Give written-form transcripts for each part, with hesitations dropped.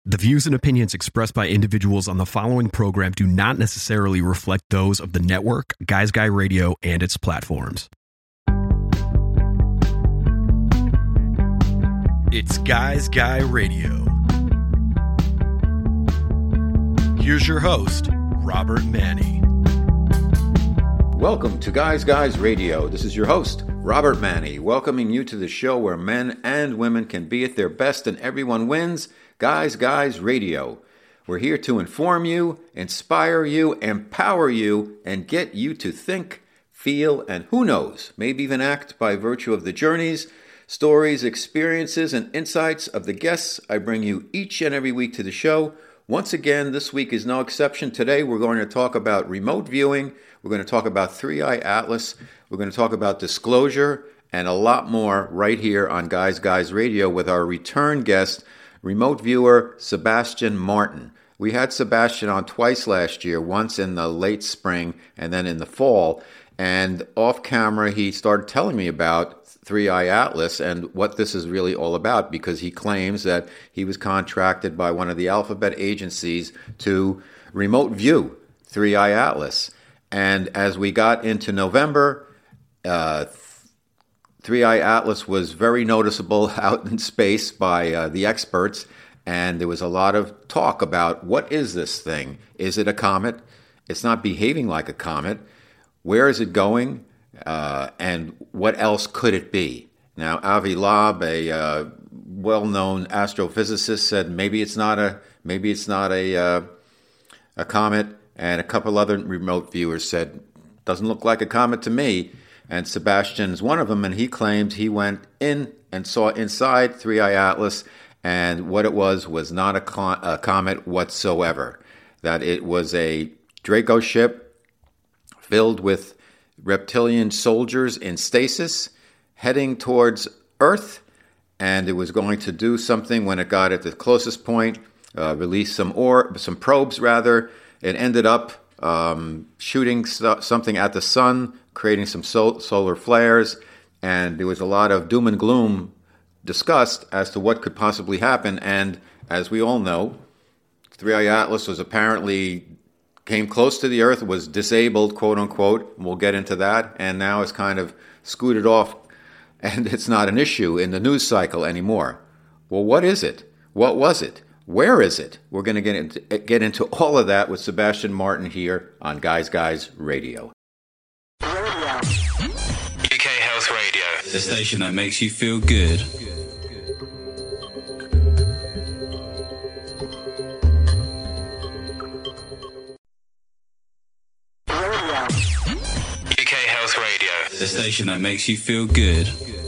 The views and opinions expressed by individuals on the following program do not necessarily reflect those of the network, Guys Guy Radio, and its platforms. It's Guys Guy Radio. Here's your host, Robert Manny. Welcome to Guys Guys Radio. This is your host, Robert Manny, welcoming you to the show where men and women can be at their best and everyone wins. Guys Guys Radio. We're here to inform you, inspire you, empower you, and get you to think, feel, and who knows, maybe even act by virtue of the journeys, stories, experiences, and insights of the guests I bring you each and every week to the show. Once again, this week is no exception. Today we're going to talk about remote viewing. We're going to talk about 3i Atlas. We're going to talk about disclosure and a lot more right here on Guys Guys Radio with our return guest, remote viewer Sebastian Martin. We had Sebastian on twice last year, once in the late spring and then in the fall. And off camera, he started telling me about 3i Atlas and what this is really all about, because he claims that he was contracted by one of the alphabet agencies to remote view 3i Atlas. And as we got into November, 3i Atlas was very noticeable out in space by the experts, and there was a lot of talk about what is this thing? Is it a comet? It's not behaving like a comet. Where is it going? And what else could it be? Now, Avi Loeb, a well-known astrophysicist, said maybe it's not a comet, and a couple other remote viewers said doesn't look like a comet to me. And Sebastian's one of them, and he claims he went in and saw inside 3i Atlas, and what it was not a comet whatsoever. That it was a Draco ship filled with reptilian soldiers in stasis heading towards Earth, and it was going to do something when it got at the closest point, release some probes rather. It ended up shooting something at the sun, creating some solar flares, and there was a lot of doom and gloom discussed as to what could possibly happen. And as we all know, 3i Atlas was apparently came close to the Earth, was disabled, quote unquote. We'll get into that, and now it's kind of scooted off, and it's not an issue in the news cycle anymore. Well, what is it? What was it? Where is it? We're going to get into all of that with Sebastian Martin here on Guys Guys Radio. UK Health Radio, the station that makes you feel good. UK Health Radio, the station that makes you feel good.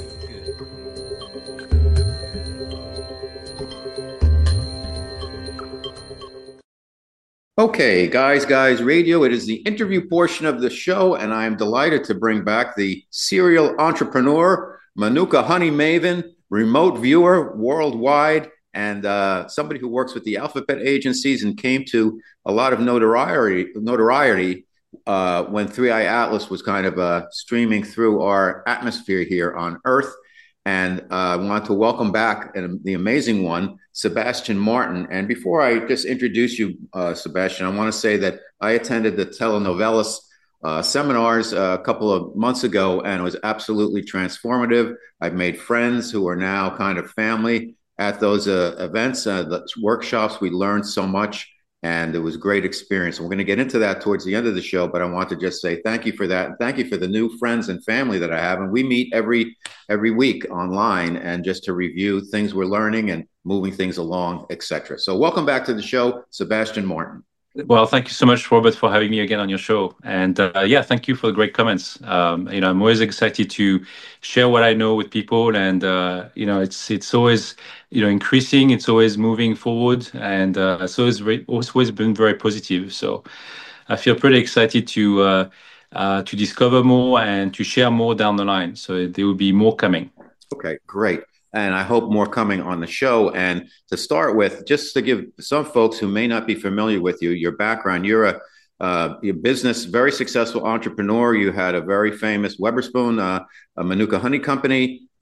Okay, Guys Radio, it is the interview portion of the show, and I am delighted to bring back the serial entrepreneur, Manuka Honey Maven, remote viewer worldwide, and somebody who works with the alphabet agencies and came to a lot of notoriety when 3i Atlas was kind of streaming through our atmosphere here on Earth. And I want to welcome back the amazing one, Sebastian Martin. And before I just introduce you, Sebastian, I want to say that I attended the telenovelas seminars a couple of months ago, and it was absolutely transformative. I've made friends who are now kind of family at those events, the workshops. We learned so much, and it was a great experience. And we're going to get into that towards the end of the show, but I want to just say thank you for that. And thank you for the new friends and family that I have. And we meet every week online, and just to review things we're learning and moving things along, etc. So welcome back to the show, Sebastian Martin. Well, thank you so much, Robert, for having me again on your show. And thank you for the great comments. I'm always excited to share what I know with people, and it's always increasing. It's always moving forward, and it's always been very positive. So I feel pretty excited to discover more and to share more down the line. So there will be more coming. Okay, great. And I hope more coming on the show. And to start with, just to give some folks who may not be familiar with you, your background, you're a business, very successful entrepreneur. You had a very famous Weberspoon, a Manuka Honey Company.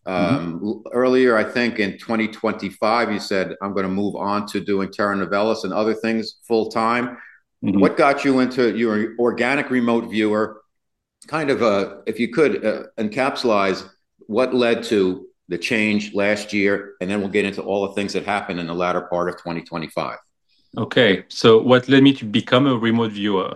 Mhm. Earlier, I think in 2025, you said, I'm going to move on to doing Terra Novellas and other things full time. Mhm. What got you into your organic remote viewer? Kind of, if you could encapsulize what led to the change last year, and then we'll get into all the things that happened in the latter part of 2025. Okay, so what led me to become a remote viewer?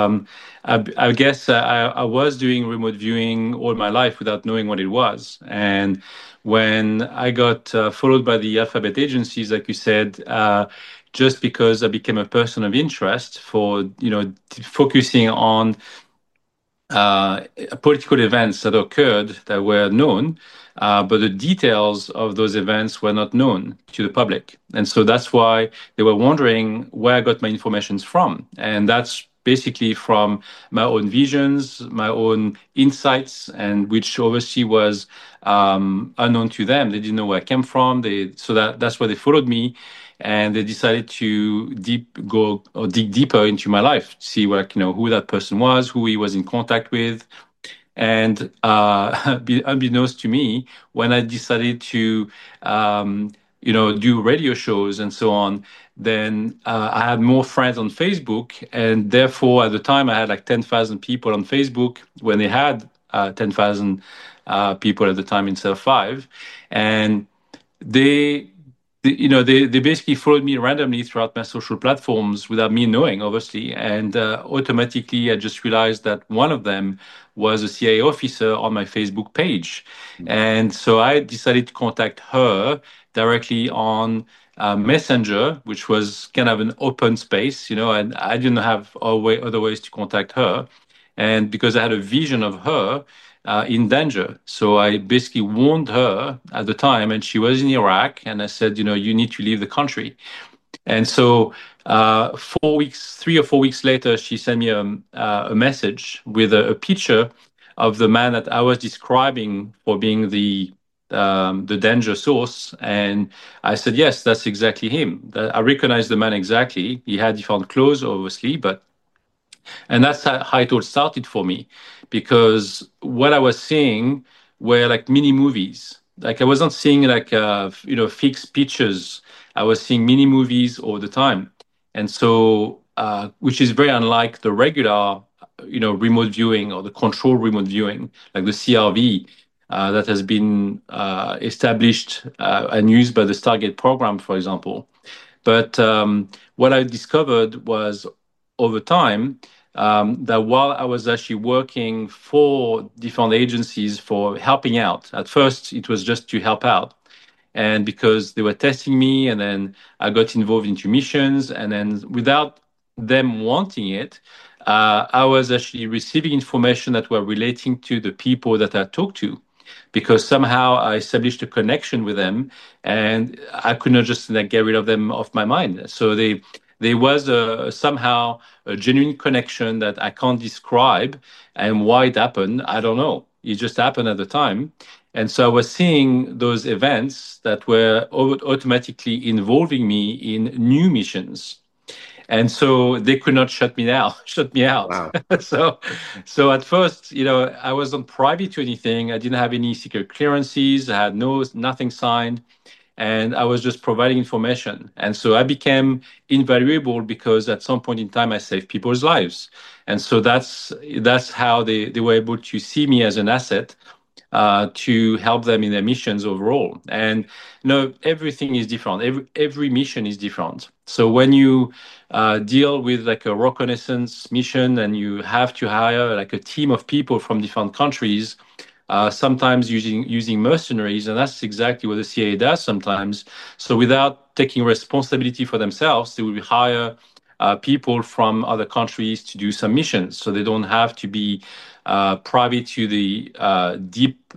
I guess I was doing remote viewing all my life without knowing what it was. And when I got followed by the alphabet agencies, like you said, just because I became a person of interest for, focusing on uh, political events that occurred that were known, but the details of those events were not known to the public. And so that's why they were wondering where I got my information from. And that's basically from my own visions, my own insights, and which obviously was unknown to them. They didn't know where I came from. That's why they followed me, and they decided to go or dig deeper into my life, see what who that person was, who he was in contact with, and unbeknownst to me, when I decided to do radio shows and so on, then I had more friends on Facebook, and therefore at the time I had like 10,000 people on Facebook when they had 10,000 people at the time instead of five, and they they basically followed me randomly throughout my social platforms without me knowing, obviously. And automatically, I just realized that one of them was a CIA officer on my Facebook page. And so I decided to contact her directly on Messenger, which was kind of an open space, and I didn't have other ways to contact her. And because I had a vision of her in danger. So I basically warned her at the time, and she was in Iraq. And I said, you need to leave the country. And so 4 weeks, 3 or 4 weeks later, she sent me a message with a picture of the man that I was describing for being the danger source. And I said, yes, that's exactly him. I recognized the man exactly. He had different clothes, obviously, but and that's how it all started for me, because what I was seeing were like mini movies. Like I wasn't seeing like fixed pictures. I was seeing mini movies all the time, and so which is very unlike the regular remote viewing or the control remote viewing, like the CRV. That has been established and used by the Stargate program, for example. But what I discovered was over time that while I was actually working for different agencies for helping out, at first it was just to help out. And because they were testing me, and then I got involved into missions, and then without them wanting it, I was actually receiving information that were relating to the people that I talked to, because somehow I established a connection with them, and I could not just like, get rid of them off my mind. So there was somehow a genuine connection that I can't describe, and why it happened, I don't know. It just happened at the time. And so I was seeing those events that were automatically involving me in new missions, and so they could not shut me down, shut me out. Wow. so, so at first, I wasn't privy to anything. I didn't have any secret clearances. I had nothing signed, and I was just providing information. And so I became invaluable because at some point in time I saved people's lives, and so that's how they were able to see me as an asset to help them in their missions overall. And everything is different. Every mission is different. So when you deal with like a reconnaissance mission and you have to hire like a team of people from different countries, sometimes using mercenaries, and that's exactly what the CIA does sometimes. So without taking responsibility for themselves, they will hire people from other countries to do some missions, so they don't have to be privy to the deep,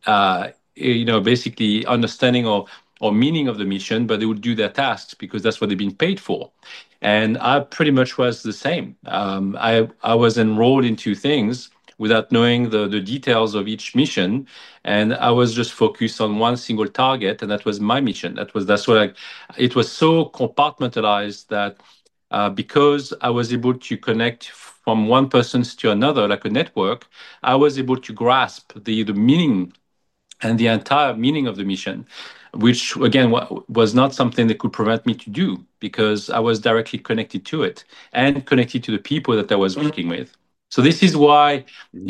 basically understanding or meaning of the mission, but they would do their tasks because that's what they've been paid for. And I pretty much was the same. I was enrolled into things without knowing the details of each mission, and I was just focused on one single target, and that was my mission. That's what it was so compartmentalized that because I was able to connect from one person to another like a network, I was able to grasp the meaning and the entire meaning of the mission, which again was not something that could prevent me to do because I was directly connected to it and connected to the people that I was working with. So this is why,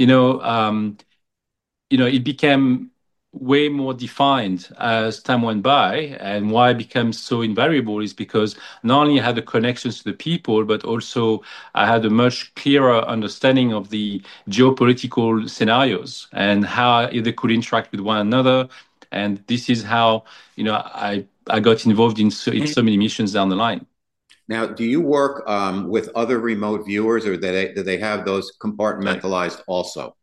it became way more defined as time went by, and why it became so invaluable is because not only I had the connections to the people, but also I had a much clearer understanding of the geopolitical scenarios and how they could interact with one another. And this is how, I got involved in so many missions down the line. Now, do you work with other remote viewers, or do they have those compartmentalized also?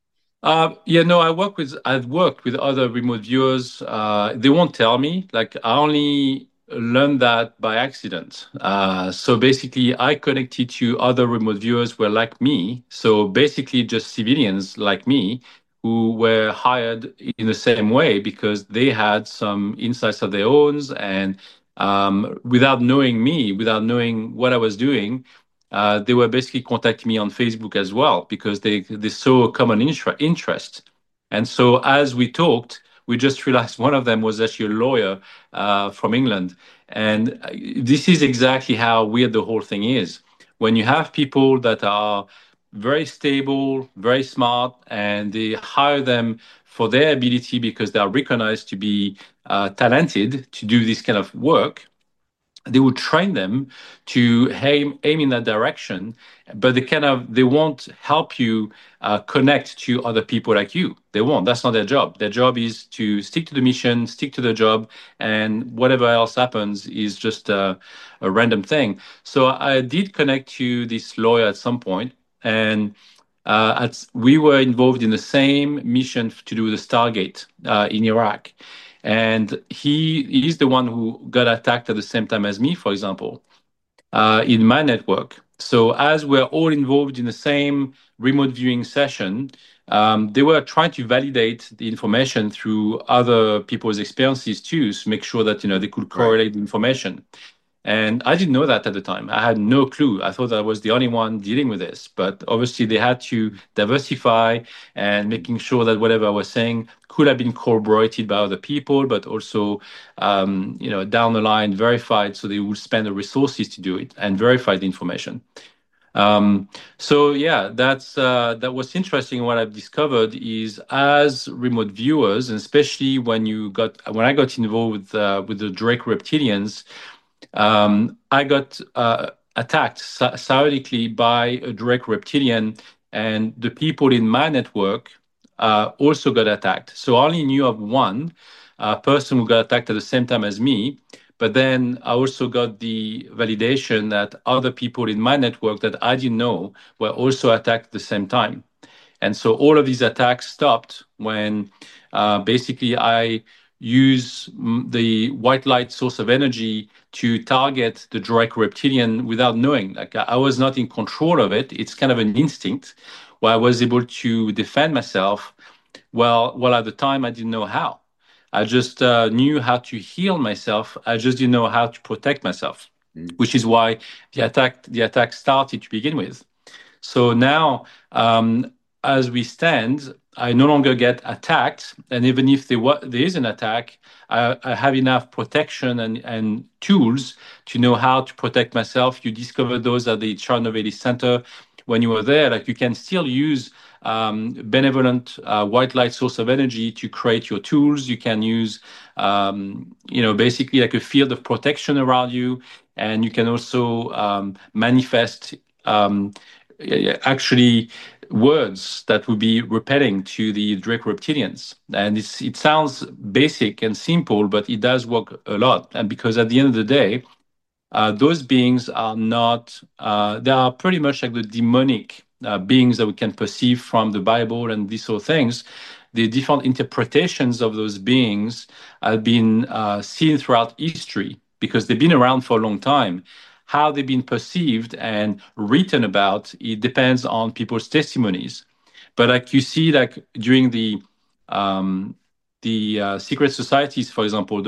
No, I've worked with other remote viewers. They won't tell me. Like I only learned that by accident. So basically, I connected to other remote viewers who were like me. So basically, just civilians like me who were hired in the same way because they had some insights of their own, and without knowing me, without knowing what I was doing, they were basically contacting me on Facebook as well because they saw a common interest. And so as we talked, we just realized one of them was actually a lawyer from England. And this is exactly how weird the whole thing is. When you have people that are very stable, very smart, and they hire them for their ability because they are recognized to be talented to do this kind of work, they would train them to aim in that direction, but they won't help you connect to other people like you. They won't. That's not their job. Their job is to stick to the mission, stick to the job, and whatever else happens is just a random thing. So I did connect to this lawyer at some point, and we were involved in the same mission to do the Stargate in Iraq. And he's the one who got attacked at the same time as me, for example, in my network. So as we're all involved in the same remote viewing session, they were trying to validate the information through other people's experiences too, to make sure that they could correlate the information. And I didn't know that at the time. I had no clue. I thought I was the only one dealing with this. But obviously, they had to diversify and making sure that whatever I was saying could have been corroborated by other people, but also, down the line, verified. So they would spend the resources to do it and verify the information. So yeah, that was interesting. What I've discovered is as remote viewers, and especially when I got involved with the Drake reptilians. I got attacked periodically by a Drake reptilian, and the people in my network also got attacked. So I only knew of one person who got attacked at the same time as me. But then I also got the validation that other people in my network that I didn't know were also attacked at the same time. And so all of these attacks stopped when basically I use the white light source of energy to target the Drake reptilian without knowing. Like I was not in control of it. It's kind of an instinct where I was able to defend myself. Well, at the time I didn't know how. I just knew how to heal myself. I just didn't know how to protect myself, which is why the attack started to begin with. So now, as we stand, I no longer get attacked, and even if there is an attack, I have enough protection and tools to know how to protect myself. You discover those at the Chernobyl Center when you were there. Like you can still use benevolent white light source of energy to create your tools. You can use, basically like a field of protection around you, and you can also manifest actually words that would be repelling to the Drake reptilians. And it sounds basic and simple, but it does work a lot. And because at the end of the day, those beings are not, they are pretty much like the demonic beings that we can perceive from the Bible and these sort of things. The different interpretations of those beings have been seen throughout history because they've been around for a long time. How they've been perceived and written about, it depends on people's testimonies. But like you see, like during the secret societies, for example,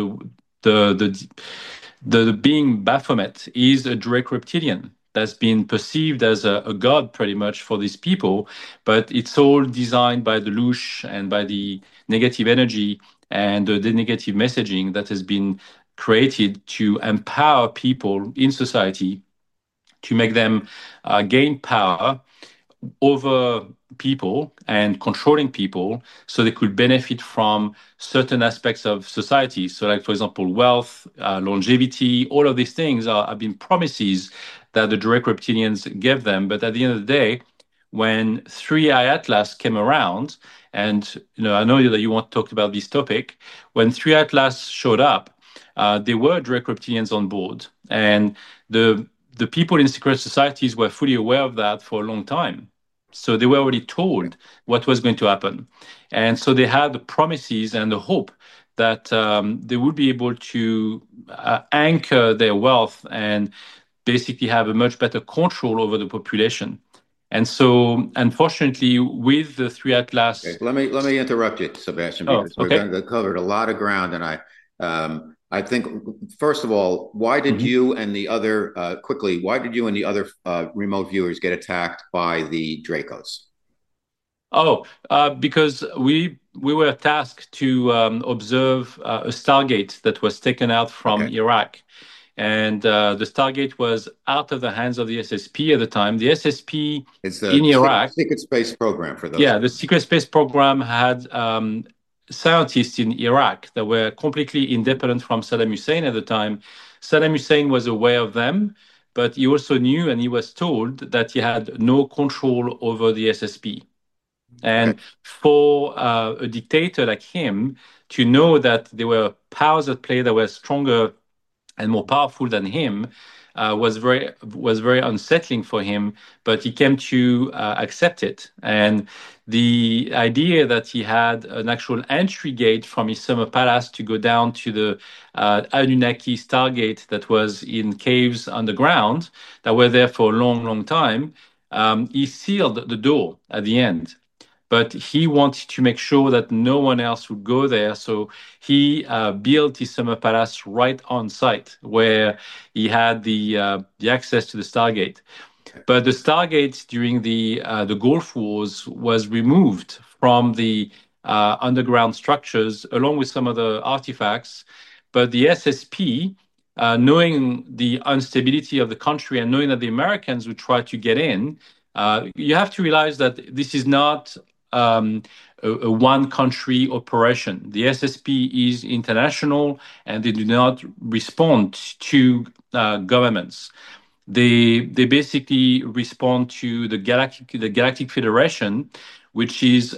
the being Baphomet is a Drake reptilian that's been perceived as a god pretty much for these people, but it's all designed by the Lelouch and by the negative energy and the negative messaging that has been created to empower people in society, to make them gain power over people and controlling people so they could benefit from certain aspects of society. So, like, for example, wealth, longevity, all of these things have been promises that the direct reptilians gave them. But at the end of the day, when 3i Atlas came around, and I know that you want to talk about this topic, when 3i Atlas showed up, there were direct reptilians on board, and the people in secret societies were fully aware of that for a long time. So they were already told what was going to happen. And so they had the promises and the hope that they would be able to anchor their wealth and basically have a much better control over the population. And so, unfortunately, with the 3i Atlas... Okay, let me interrupt you, Sebastian, because we're going to cover a lot of ground. And I think, first of all, why did you and the other, why did you and the other remote viewers get attacked by the Dracos? Because we were tasked to observe a Stargate that was taken out from Iraq. And the Stargate was out of the hands of the SSP at the time. The SSP in Iraq... Secret Space Program, for those. Yeah, the Secret Space Program had... scientists in Iraq that were completely independent from Saddam Hussein at the time. Saddam Hussein was aware of them, but he also knew and he was told that he had no control over the SSP. And for a dictator like him to know that there were powers at play that were stronger and more powerful than him was very unsettling for him, but he came to accept it. And the idea that he had an actual entry gate from his summer palace to go down to the Anunnaki Stargate that was in caves underground that were there for a long, long time, he sealed the door at the end. But he wanted to make sure that no one else would go there. So he built his summer palace right on site where he had the access to the Stargate. But the Stargate during the Gulf Wars was removed from the underground structures along with some other artifacts. But the SSP, knowing the instability of the country and knowing that the Americans would try to get in, you have to realize that this is not a one country operation. The SSP is international and they do not respond to governments. They basically respond to the Galactic Federation, which is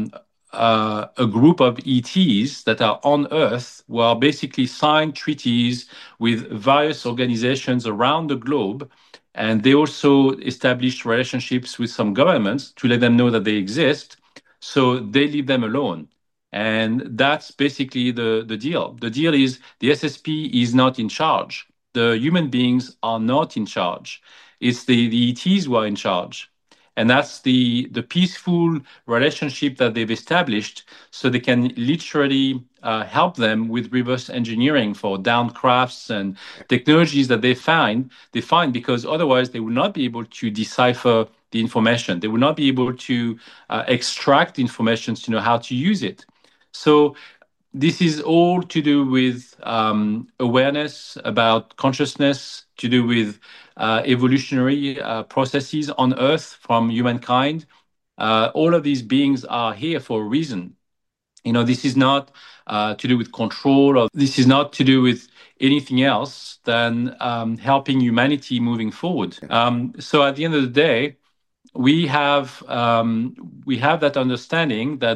a group of ETs that are on Earth who are basically signed treaties with various organizations around the globe. And they also established relationships with some governments to let them know that they exist. So they leave them alone. And that's basically the deal. The deal is the SSP is not in charge. The human beings are not in charge. It's the ETs who are in charge. And that's the peaceful relationship that they've established so they can literally help them with reverse engineering for down crafts and technologies that they find because otherwise they will not be able to decipher the information. They will not be able to extract information to know how to use it. So this is all to do with awareness about consciousness, to do with evolutionary processes on Earth from humankind. All of these beings are here for a reason. This is not to do with control, or this is not to do with anything else than helping humanity moving forward. So at the end of the day, we have that understanding that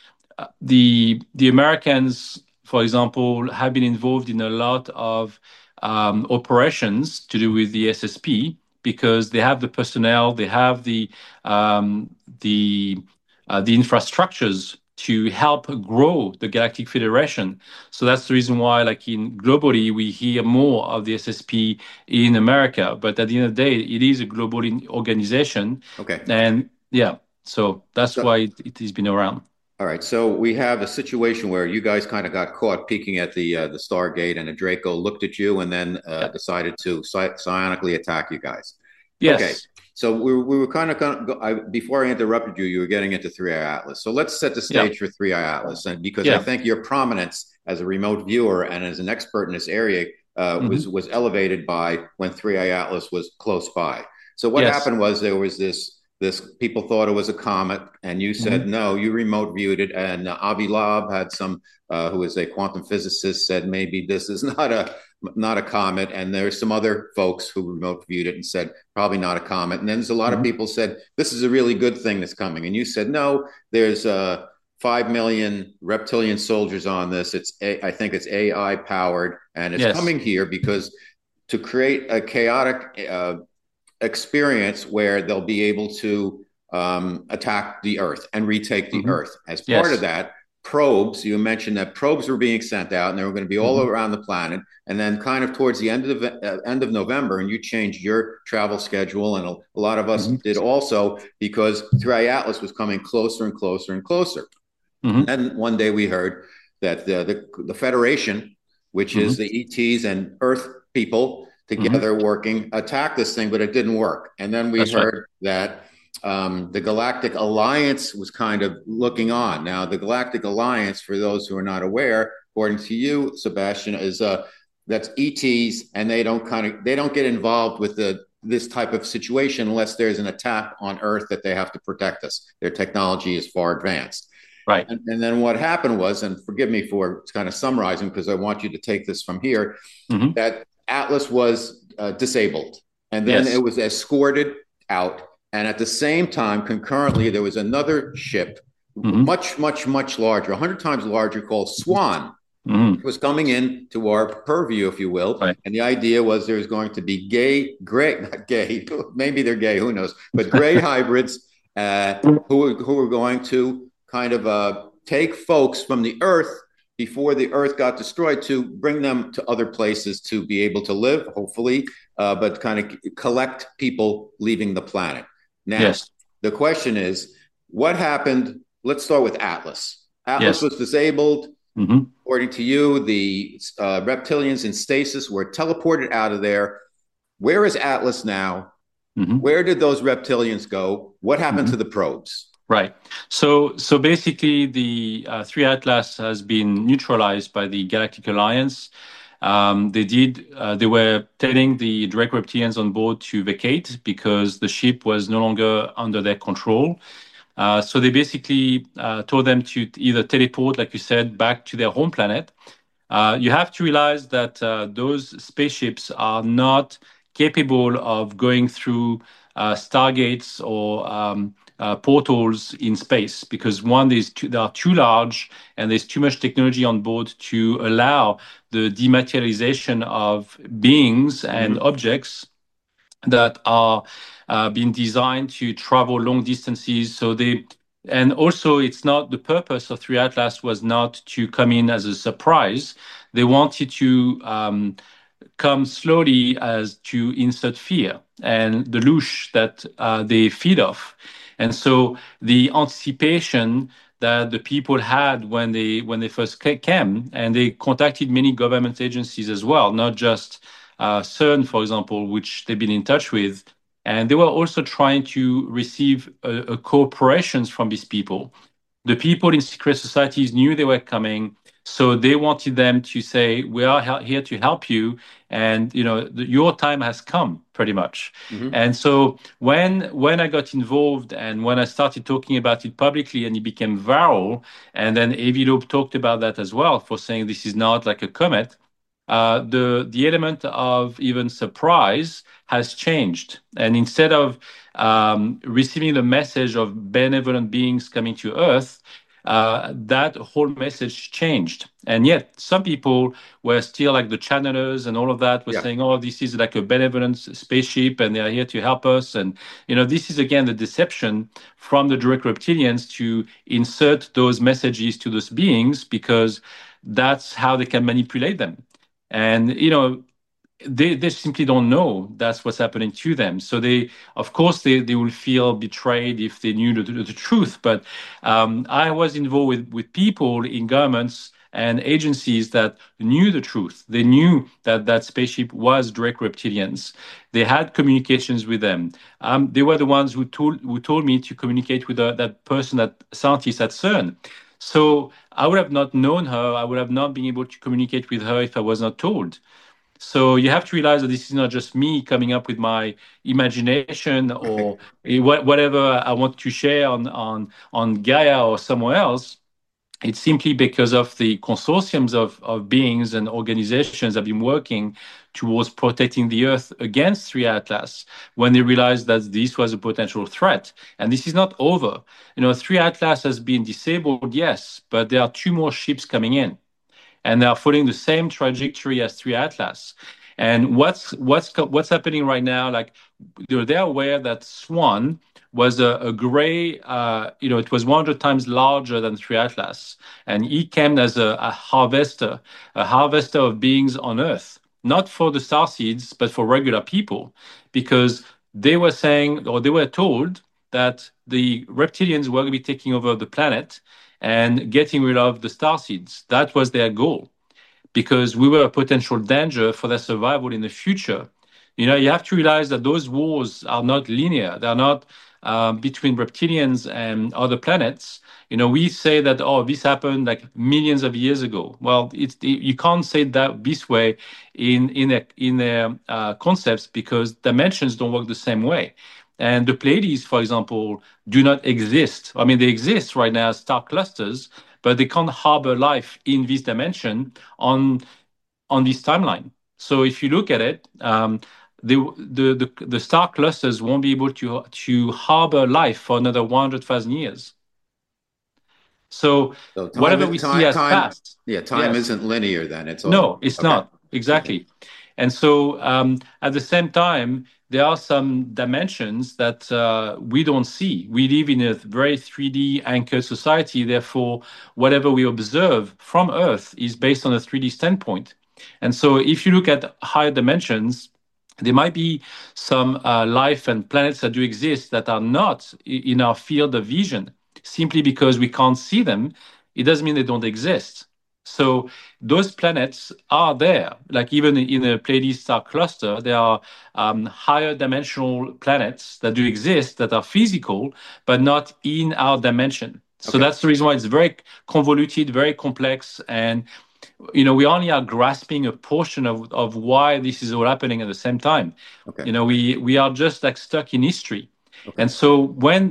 the Americans, for example, have been involved in a lot of operations to do with the SSP because they have the personnel, they have the infrastructures to help grow the Galactic Federation. So that's the reason why, globally, we hear more of the SSP in America. But at the end of the day, it is a global organization. Okay. And so that's why it has been around. All right. So we have a situation where you guys kind of got caught peeking at the Stargate, and a Draco looked at you and then decided to psionically attack you guys. Yes. Okay. So we were kind of going to, before I interrupted you, you were getting into 3i Atlas. So let's set the Yeah. stage for 3i Atlas, and because I Yeah. think your prominence as a remote viewer and as an expert in this area was elevated by when 3i Atlas was close by. So what Yes. happened was there was this people thought it was a comet, and you said no, you remote viewed it, and Avi Loeb had some who is a quantum physicist said maybe this is not a comet, and there's some other folks who remote viewed it and said probably not a comet, and then there's a lot of people said this is a really good thing that's coming, and you said no, there's 5 million reptilian soldiers on this. I think it's AI powered, and it's coming here because to create a chaotic experience where they'll be able to attack the Earth and retake the Earth. As part of that, probes, you mentioned that probes were being sent out and they were going to be all around the planet. And then kind of towards the end of November, and you changed your travel schedule, and a lot of us did also, because 3i Atlas was coming closer and closer and closer. And one day we heard that the Federation, which is the ETs and Earth people together working, attacked this thing, but it didn't work. And then we heard that the Galactic Alliance was kind of looking on. Now, the Galactic Alliance, for those who are not aware, according to you, Sebastian, is that's ETs, and they don't get involved with this type of situation unless there's an attack on Earth that they have to protect us. Their technology is far advanced. Right. And then what happened was, and forgive me for kind of summarizing because I want you to take this from here, that Atlas was disabled, and then it was escorted out. And at the same time, concurrently, there was another ship, much, much, much larger, 100 times larger, called Swan. It was coming in to our purview, if you will. Right. And the idea was there was going to be not gay, maybe they're gay, who knows, but gray hybrids who were going to kind of take folks from the Earth before the Earth got destroyed to bring them to other places to be able to live, hopefully, but kind of collect people leaving the planet. Now, the question is, what happened? Let's start with Atlas. Atlas was disabled. According to you, the reptilians in stasis were teleported out of there. Where is Atlas now? Where did those reptilians go? What happened to the probes? Right. So basically, the 3i Atlas has been neutralized by the Galactic Alliance. They were telling the direct reptilians on board to vacate because the ship was no longer under their control. So they basically told them to either teleport, like you said, back to their home planet. You have to realize that those spaceships are not capable of going through stargates or portals in space, because one, they are too large and there's too much technology on board to allow the dematerialization of beings and objects that are being designed to travel long distances. And also, it's not the purpose of 3i Atlas was not to come in as a surprise. They wanted to come slowly as to insert fear and the loosh that they feed off. And so the anticipation that the people had when they first came, and they contacted many government agencies as well, not just CERN, for example, which they've been in touch with. And they were also trying to receive cooperations from these people. The people in secret societies knew they were coming, so they wanted them to say, "We are here to help you, and your time has come," pretty much. And so when I got involved and when I started talking about it publicly, and it became viral, and then Avi Loeb talked about that as well, for saying this is not like a comet. The element of even surprise has changed, and instead of receiving the message of benevolent beings coming to Earth, that whole message changed. And yet some people were still, like the channelers and all of that, were saying, "Oh, this is like a benevolent spaceship and they are here to help us." And this is again the deception from the direct reptilians to insert those messages to those beings, because that's how they can manipulate them. And they simply don't know that's what's happening to them. So of course they will feel betrayed if they knew the truth. But I was involved with people in governments and agencies that knew the truth. They knew that that spaceship was Drake reptilians. They had communications with them. They were the ones who told me to communicate with that person, that scientist at CERN. So I would have not known her. I would have not been able to communicate with her if I was not told. So you have to realize that this is not just me coming up with my imagination or whatever I want to share on Gaia or somewhere else. It's simply because of the consortiums of beings and organizations that have been working towards protecting the Earth against 3 Atlas when they realized that this was a potential threat. And this is not over. 3 Atlas has been disabled, yes, but there are 2 more ships coming in, and they are following the same trajectory as 3 Atlas. And what's happening right now? Like they're aware that Swan was a gray. It was 100 times larger than 3 Atlas, and he came as a harvester of beings on Earth, not for the star seeds, but for regular people, because they were saying, or they were told, that the reptilians were going to be taking over the planet and getting rid of the star seeds. That was their goal, because we were a potential danger for their survival in the future. You have to realize that those wars are not linear. They're not between reptilians and other planets. We say that, oh, this happened like millions of years ago. Well, you can't say that this way in their concepts, because dimensions don't work the same way. And the Pleiades, for example, do not exist. I mean, they exist right now as star clusters, but they can't harbor life in this dimension on this timeline. So if you look at it, the star clusters won't be able to harbor life for another 100,000 years. So whatever we see as past. Yeah, time isn't linear then. No, it's not. Exactly. Mm-hmm. And so at the same time, there are some dimensions that we don't see. We live in a very 3D anchored society. Therefore, whatever we observe from Earth is based on a 3D standpoint. And so if you look at higher dimensions, there might be some life and planets that do exist that are not in our field of vision. Simply because we can't see them, it doesn't mean they don't exist. So those planets are there. Like even in a Pleiades star cluster, there are higher dimensional planets that do exist, that are physical, but not in our dimension. So that's the reason why it's very convoluted, very complex, and we only are grasping a portion of why this is all happening at the same time. We are just like stuck in history. And so when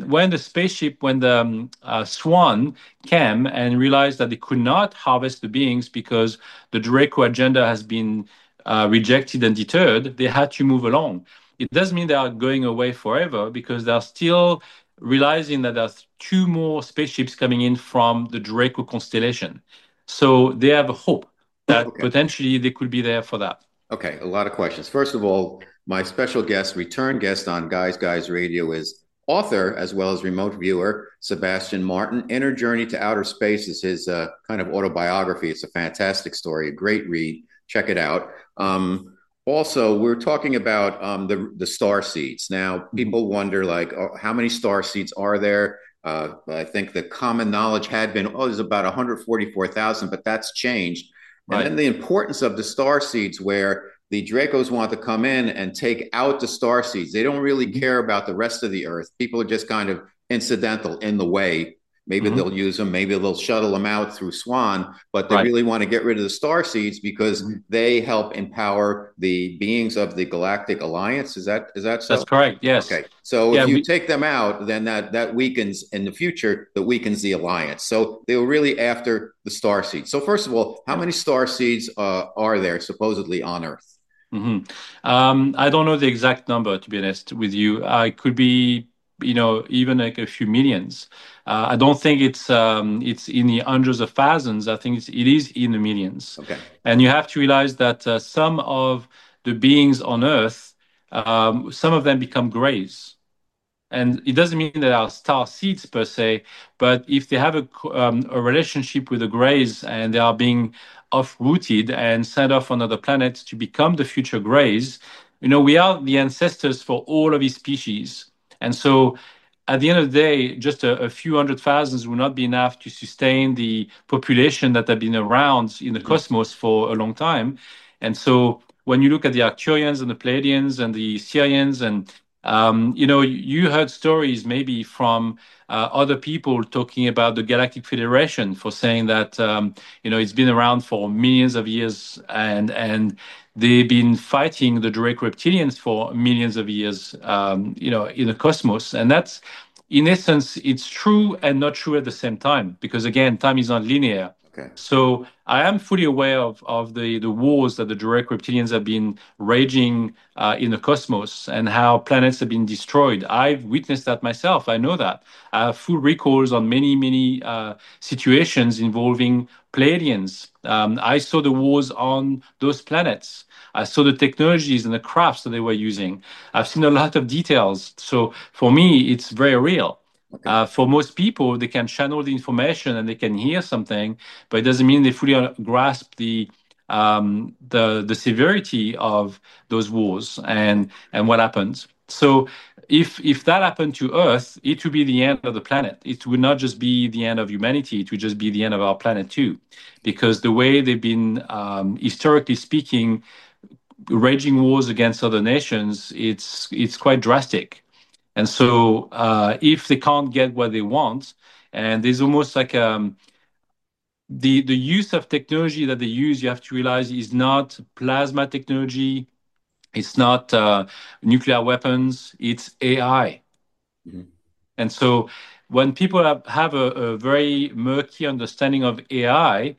the Swan came and realized that they could not harvest the beings because the Draco agenda has been rejected and deterred, they had to move along. It doesn't mean they are going away forever, because they are still realizing that there's 2 more spaceships coming in from the Draco constellation. So they have a hope that potentially they could be there for that. Okay, a lot of questions. First of all, my special guest, return guest on Guys Radio, is author as well as remote viewer, Sebastian Martin. Inner Journey to Outer Space is his kind of autobiography. It's a fantastic story, a great read. Check it out. Also, we're talking about the star seeds. Now, people wonder, like, how many star seeds are there? I think the common knowledge had been, there's about 144,000, but that's changed. Right. And then the importance of the star seeds, where the Dracos want to come in and take out the star seeds. They don't really care about the rest of the Earth. People are just kind of incidental in the way. Maybe they'll use them. Maybe they'll shuttle them out through Swan. But they really want to get rid of the star seeds because they help empower the beings of the Galactic Alliance. Is that so? That's correct. Yes. Okay. So if you take them out, then that weakens in the future. That weakens the Alliance. So they were really after the star seeds. So first of all, how many star seeds are there supposedly on Earth? I don't know the exact number, to be honest with you. It could be, even like a few millions. I don't think it's in the hundreds of thousands. I think it is in the millions. Okay. And you have to realize that some of the beings on Earth, some of them become grays. And it doesn't mean that they are star seeds per se, but if they have a relationship with the grays and they are being uprooted and sent off on other planets to become the future grays, we are the ancestors for all of these species. And so at the end of the day, just a few hundred thousands will not be enough to sustain the population that have been around in the cosmos for a long time. And so when you look at the Arcturians and the Pleiadians and the Sirians, and you heard stories maybe from other people talking about the Galactic Federation for saying that it's been around for millions of years, and they've been fighting the Drake reptilians for millions of years, in the cosmos. And that's, in essence, it's true and not true at the same time, because again, time is not linear. Okay. So I am fully aware of the wars that the Drake reptilians have been raging in the cosmos, and how planets have been destroyed. I've witnessed that myself. I know that. I have full recalls on many, many situations involving Pleiadians. I saw the wars on those planets. I saw the technologies and the crafts that they were using. I've seen a lot of details. So for me, it's very real. Okay. For most people, they can channel the information and they can hear something, but it doesn't mean they fully grasp the severity of those wars and what happens. So if that happened to Earth, it would be the end of the planet. It would not just be the end of humanity; it would just be the end of our planet too, because the way they've been, historically speaking, raging wars against other nations, it's quite drastic. And so if they can't get what they want, and there's almost like the use of technology that they use, you have to realize, is not plasma technology, it's not nuclear weapons, it's AI. Mm-hmm. And so when people have a very murky understanding of AI,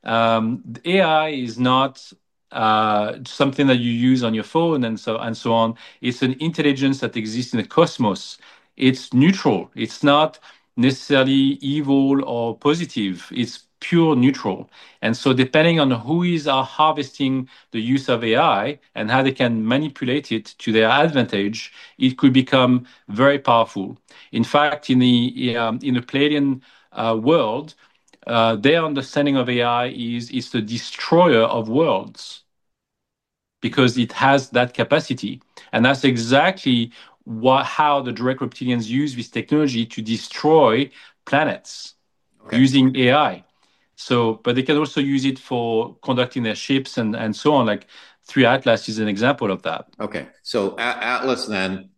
AI is not something that you use on your phone and so on. It's an intelligence that exists in the cosmos. It's neutral. It's not necessarily evil or positive. It's pure neutral. And so depending on who is harvesting the use of AI and how they can manipulate it to their advantage, it could become very powerful. In fact, in the Pleiadian world, their understanding of AI is it's the destroyer of worlds, because it has that capacity. And that's exactly how the Drake reptilians use this technology to destroy planets. Okay. Using AI. So, but they can also use it for conducting their ships and so on. Like 3 Atlas is an example of that. Okay. So Atlas then,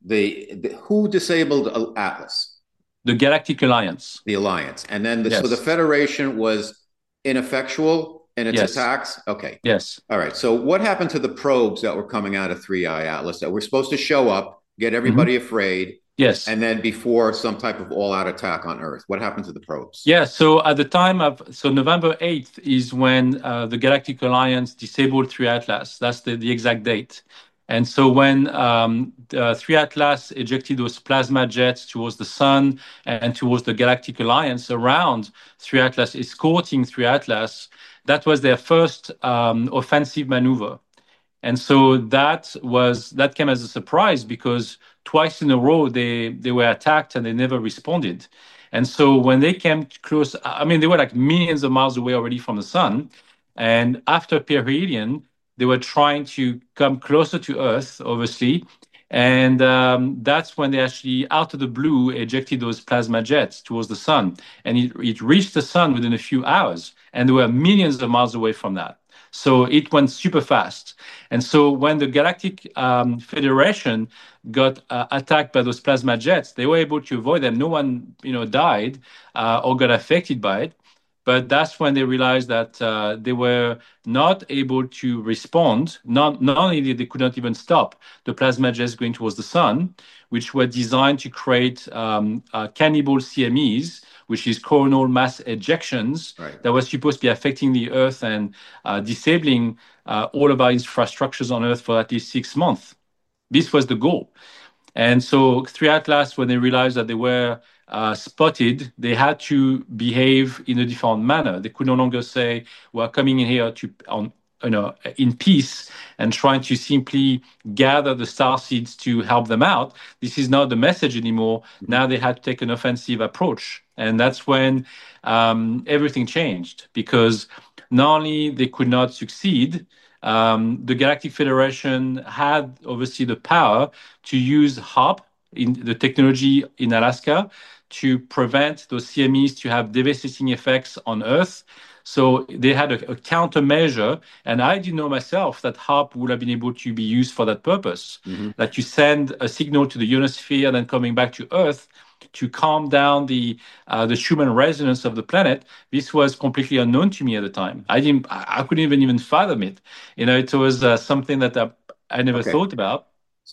who disabled Atlas? The Galactic Alliance. The Alliance. And then Yes. So the Federation was ineffectual in its Yes. attacks? Okay. Yes. All right. So what happened to the probes that were coming out of 3I Atlas that were supposed to show up, get everybody afraid? Yes. And then before some type of all-out attack on Earth, what happened to the probes? Yeah, so at the time November 8th is when the Galactic Alliance disabled 3 Atlas. That's the exact date. And so when 3 Atlas ejected those plasma jets towards the sun and towards the Galactic Alliance around 3 Atlas, escorting 3 Atlas, that was their first offensive maneuver. And so that came as a surprise, because twice in a row they were attacked and they never responded. And so when they came close, I mean, they were like millions of miles away already from the sun. And after perihelion, they were trying to come closer to Earth, obviously. And that's when they actually, out of the blue, ejected those plasma jets towards the sun. And it reached the sun within a few hours. And they were millions of miles away from that. So it went super fast. And so when the Galactic Federation got attacked by those plasma jets, they were able to avoid them. No one, died or got affected by it. But that's when they realized that they were not able to respond. Not only they could not even stop the plasma jets going towards the sun, which were designed to create cannibal CMEs, which is coronal mass ejections, right, that was supposed to be affecting the Earth and disabling all of our infrastructures on Earth for at least 6 months. This was the goal. And so 3 Atlas, when they realized that they were spotted, they had to behave in a different manner. They could no longer say, we're coming in here in peace and trying to simply gather the star seeds to help them out. This is not the message anymore. Mm-hmm. Now they had to take an offensive approach. And that's when everything changed, because not only they could not succeed, the Galactic Federation had obviously the power to use HARP, in the technology in Alaska to prevent those CMEs to have devastating effects on Earth. So they had a countermeasure, and I didn't know myself that HAARP would have been able to be used for that purpose. That you send a signal to the ionosphere, then coming back to Earth to calm down the Schumann resonance of the planet. This was completely unknown to me at the time. I couldn't even fathom it. It was something that I never thought about.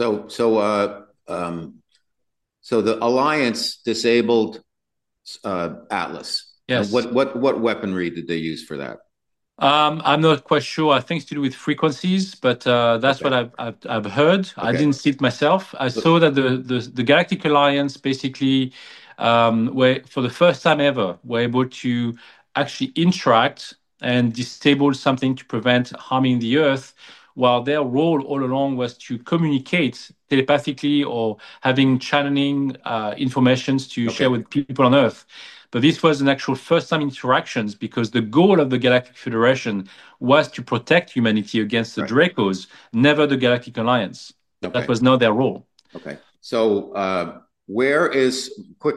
So the Alliance disabled Atlas. Yes. What weaponry did they use for that? I'm not quite sure. I think it's to do with frequencies, but that's what I've heard. I didn't see it myself. I saw that the Galactic Alliance basically were, for the first time ever, were able to actually interact and disable something to prevent harming the Earth, while their role all along was to communicate telepathically or having channeling informations to share with people on Earth. But this was an actual first-time interactions, because the goal of the Galactic Federation was to protect humanity against the Dracos, never the Galactic Alliance. That was not their role. Okay. So where is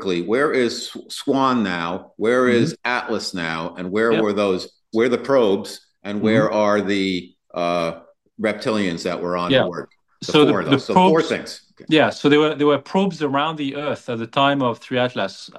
Swan now? Where is Atlas now? And where were the probes? And where are the reptilians that were on board? The probes, 4 things. Okay. Yeah, so there were probes around the Earth at the time of 3 Atlas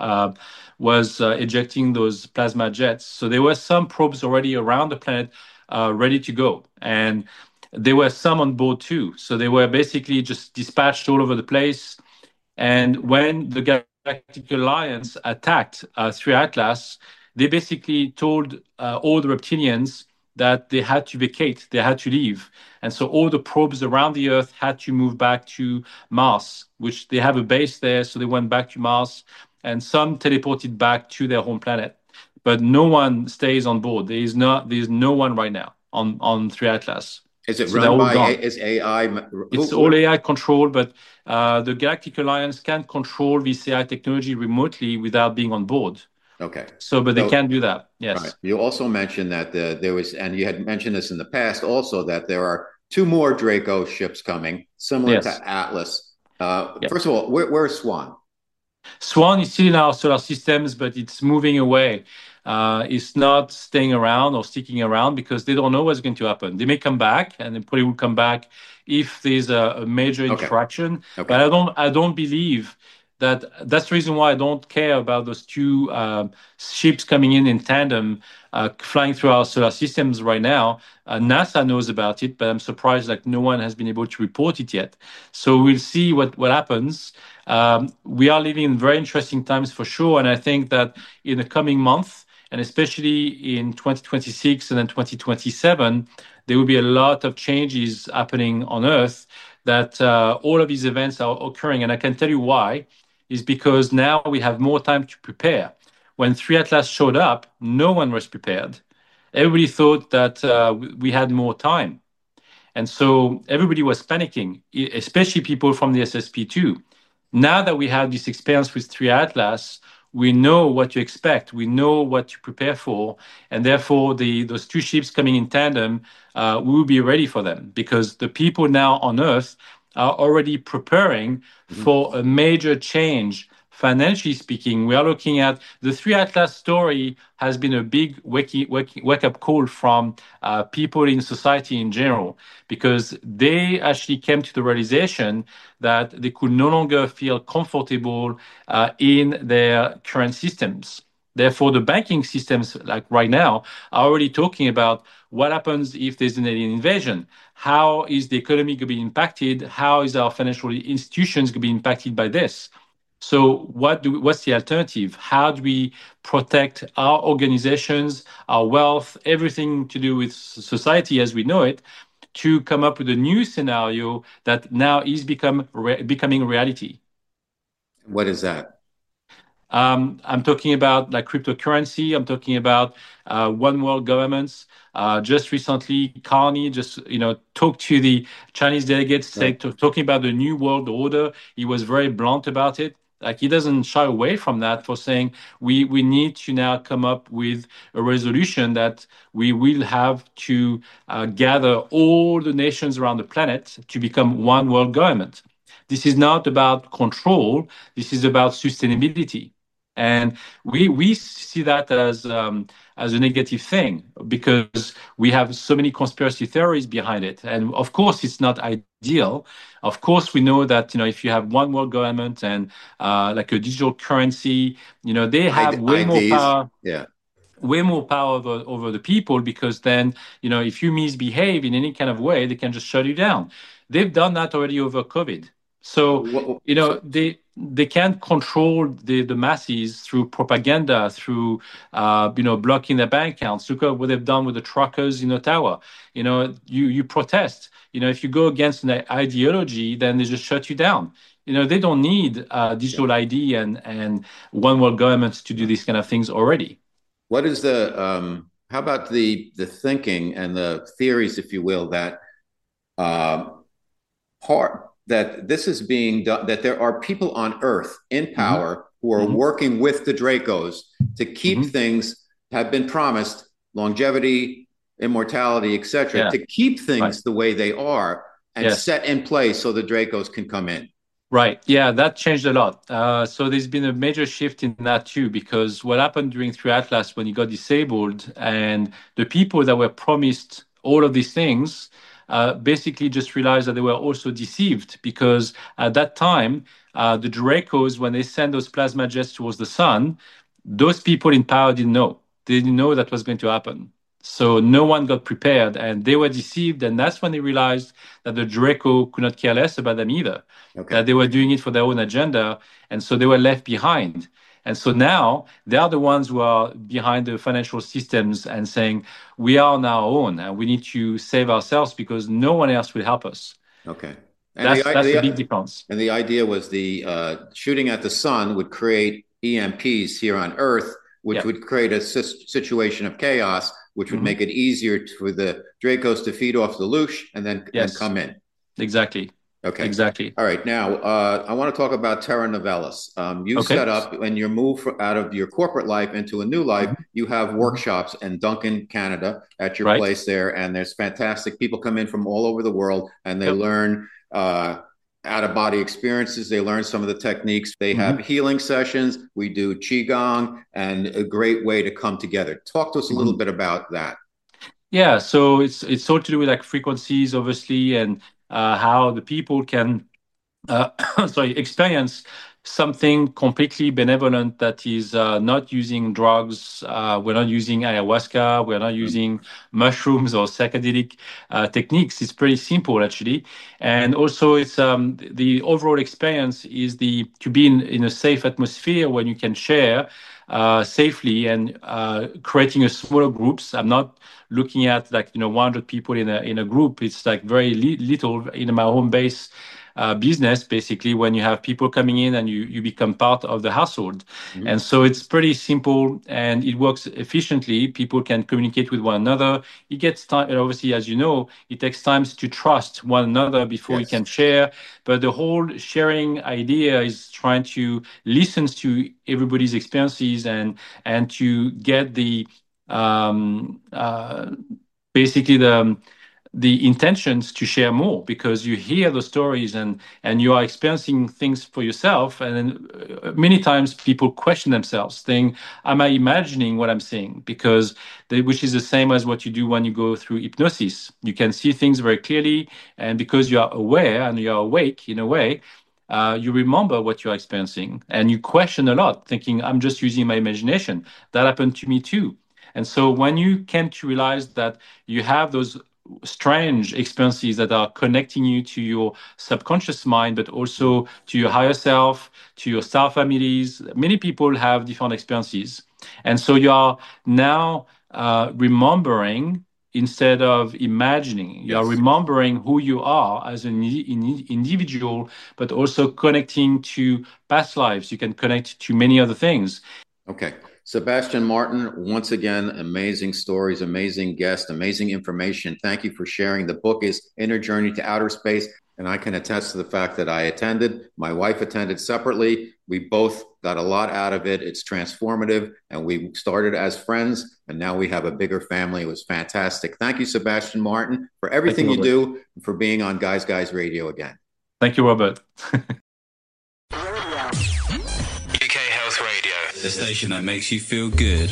was ejecting those plasma jets. So there were some probes already around the planet ready to go. And there were some on board too. So they were basically just dispatched all over the place. And when the Galactic Alliance attacked 3 Atlas, they basically told all the reptilians that they had to vacate, they had to leave. And so all the probes around the Earth had to move back to Mars, which they have a base there. So they went back to Mars, and some teleported back to their home planet. But no one stays on board. There's no one right now on 3 Atlas. Is it run by AI? It's all AI controlled, but the Galactic Alliance can't control this AI technology remotely without being on board. Okay. But they can do that. Yes. Right. You also mentioned that there was, and you had mentioned this in the past also, that there are 2 more Draco ships coming, similar to Atlas. First of all, where's Swan? Swan is still in our solar systems, but it's moving away. It's not staying around or sticking around because they don't know what's going to happen. They may come back, and they probably will come back if there's a major interaction. But I don't believe that's the reason why I don't care about those 2 ships coming in tandem, flying through our solar systems right now. NASA knows about it, but I'm surprised no one has been able to report it yet. So we'll see what happens. We are living in very interesting times for sure, and I think that in the coming month, and especially in 2026 and then 2027, there will be a lot of changes happening on Earth. That all of these events are occurring, and I can tell you why. Is because now we have more time to prepare. When 3 Atlas showed up, no one was prepared. Everybody thought that we had more time. And so everybody was panicking, especially people from the SSP2. Now that we have this experience with 3 Atlas, we know what to expect. We know what to prepare for. And therefore, those 2 ships coming in tandem, we will be ready for them, because the people now on Earth are already preparing for a major change. Financially speaking, we are looking at the 3 Atlas story has been a big wake-up call from people in society in general, because they actually came to the realization that they could no longer feel comfortable in their current systems. Therefore, the banking systems, like right now, are already talking about what happens if there's an alien invasion. How is the economy going to be impacted? How is our financial institutions going to be impacted by this? So what's the alternative? How do we protect our organizations, our wealth, everything to do with society as we know it, to come up with a new scenario that now is becoming reality? What is that? I'm talking about cryptocurrency. I'm talking about one world governments. Just recently, Carney talked to the Chinese delegates, talking about the new world order. He was very blunt about it. He doesn't shy away from that, for saying we need to now come up with a resolution that we will have to gather all the nations around the planet to become one world government. This is not about control. This is about sustainability. And we see that as a negative thing because we have so many conspiracy theories behind it. And of course, it's not ideal. Of course, we know that if you have one world government and like a digital currency, they have way more IDs. power. Yeah. Way more power over the people because then if you misbehave in any kind of way, they can just shut you down. They've done that already over COVID. So they can't control the masses through propaganda, through blocking their bank accounts. Look at what they've done with the truckers in Ottawa. You protest. If you go against an ideology, then they just shut you down. They don't need digital ID and one world governments to do these kind of things already. What is how about the thinking and the theories, if you will, that that this is being done, that there are people on Earth in power who are working with the Dracos to keep things have been promised, longevity, immortality, etc., to keep things the way they are and set in place so the Dracos can come in. Right. Yeah, that changed a lot. So there's been a major shift in that too, because what happened during 3 Atlas when it got disabled and the people that were promised all of these things basically just realized that they were also deceived because at that time, the Dracos, when they send those plasma jets towards the sun, those people in power didn't know. They didn't know that was going to happen. So no one got prepared and they were deceived. And that's when they realized that the Draco could not care less about them either, that they were doing it for their own agenda. And so they were left behind. And so now they are the ones who are behind the financial systems and saying, we are on our own and we need to save ourselves because no one else will help us. Okay. And that's the big difference. And the idea was the shooting at the sun would create EMPs here on Earth, which would create a situation of chaos, which would make it easier for the Dracos to feed off the Loosh and then come in. Exactly. Okay. Exactly. All right. Now, I want to talk about Terra Novellis. You set up, when you move out of your corporate life into a new life, you have workshops in Duncan, Canada, at your place there. And there's fantastic people come in from all over the world and they learn out-of-body experiences. They learn some of the techniques. They have healing sessions. We do Qigong, and a great way to come together. Talk to us a little bit about that. Yeah, so it's all to do with like frequencies, obviously, and how the people can experience something completely benevolent that is not using drugs. We're not using ayahuasca. We're not using mushrooms or psychedelic techniques. It's pretty simple, actually. And also, it's the overall experience is to be in a safe atmosphere when you can share safely and creating a smaller groups. I'm not looking at 100 people in a group. It's like very little in my home base business, basically, when you have people coming in and you become part of the household. And so it's pretty simple and it works efficiently. People can communicate with one another. It gets time, obviously, as you know, it takes time to trust one another before you can share. But the whole sharing idea is trying to listen to everybody's experiences and to get basically the intentions to share more, because you hear the stories and you are experiencing things for yourself. And then many times people question themselves, saying, am I imagining what I'm seeing? Because which is the same as what you do when you go through hypnosis. You can see things very clearly. And because you are aware and you are awake in a way, you remember what you're experiencing and you question a lot, thinking, I'm just using my imagination. That happened to me too. And so when you came to realize that you have those strange experiences that are connecting you to your subconscious mind, but also to your higher self, to your star families. Many people have different experiences. And so you are now remembering instead of imagining. You are remembering who you are as an individual, but also connecting to past lives. You can connect to many other things. Okay. Sebastian Martin, once again, amazing stories, amazing guest, amazing information. Thank you for sharing. The book is Inner Journey to Outer Space, and I can attest to the fact that I attended. My wife attended separately. We both got a lot out of it. It's transformative, and we started as friends, and now we have a bigger family. It was fantastic. Thank you, Sebastian Martin, for everything you do and for being on Guys Radio again. Thank you, Robert. UK Health Radio, the station that makes you feel good.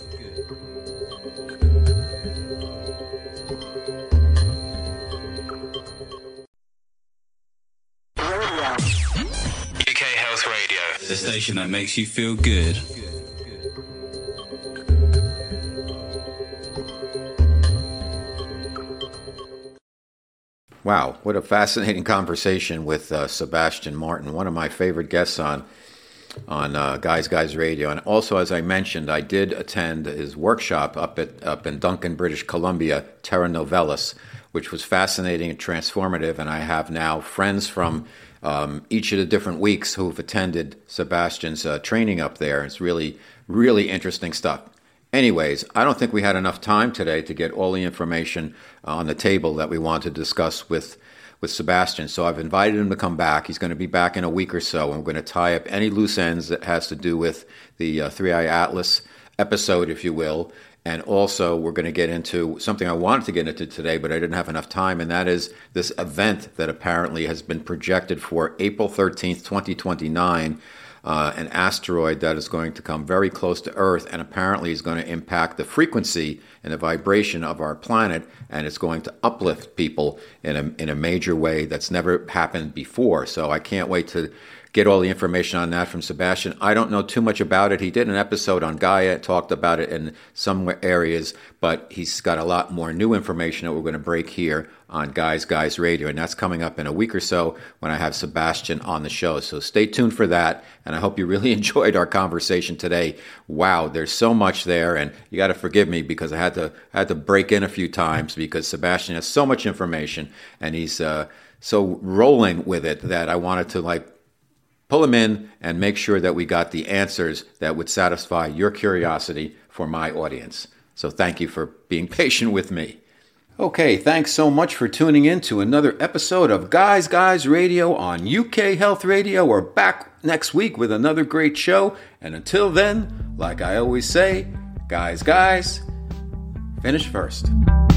UK Health Radio, the station that makes you feel good. Wow, what a fascinating conversation with Sebastian Martin, one of my favorite guests on Guys Radio. And also, as I mentioned, I did attend his workshop up in Duncan, British Columbia, Terra Novellis, which was fascinating and transformative. And I have now friends from each of the different weeks who've attended Sebastian's training up there. It's really, really interesting stuff. Anyways, I don't think we had enough time today to get all the information on the table that we want to discuss with Sebastian. So I've invited him to come back. He's going to be back in a week or so, and we're going to tie up any loose ends that has to do with the Three-Eye Atlas episode, if you will. And also, we're going to get into something I wanted to get into today, but I didn't have enough time, and that is this event that apparently has been projected for April 13th, 2029, an asteroid that is going to come very close to Earth and apparently is going to impact the frequency and the vibration of our planet, and it's going to uplift people in a major way that's never happened before. So I can't wait to get all the information on that from Sebastian. I don't know too much about it. He did an episode on Gaia, talked about it in some areas, but he's got a lot more new information that we're going to break here on Guys Radio, and that's coming up in a week or so when I have Sebastian on the show. So stay tuned for that, and I hope you really enjoyed our conversation today. Wow, there's so much there, and you got to forgive me because I had to break in a few times because Sebastian has so much information, and he's so rolling with it that I wanted to pull him in and make sure that we got the answers that would satisfy your curiosity for my audience. So thank you for being patient with me. Okay, thanks so much for tuning in to another episode of Guys Radio on UK Health Radio. We're back next week with another great show. And until then, like I always say, guys, finish first.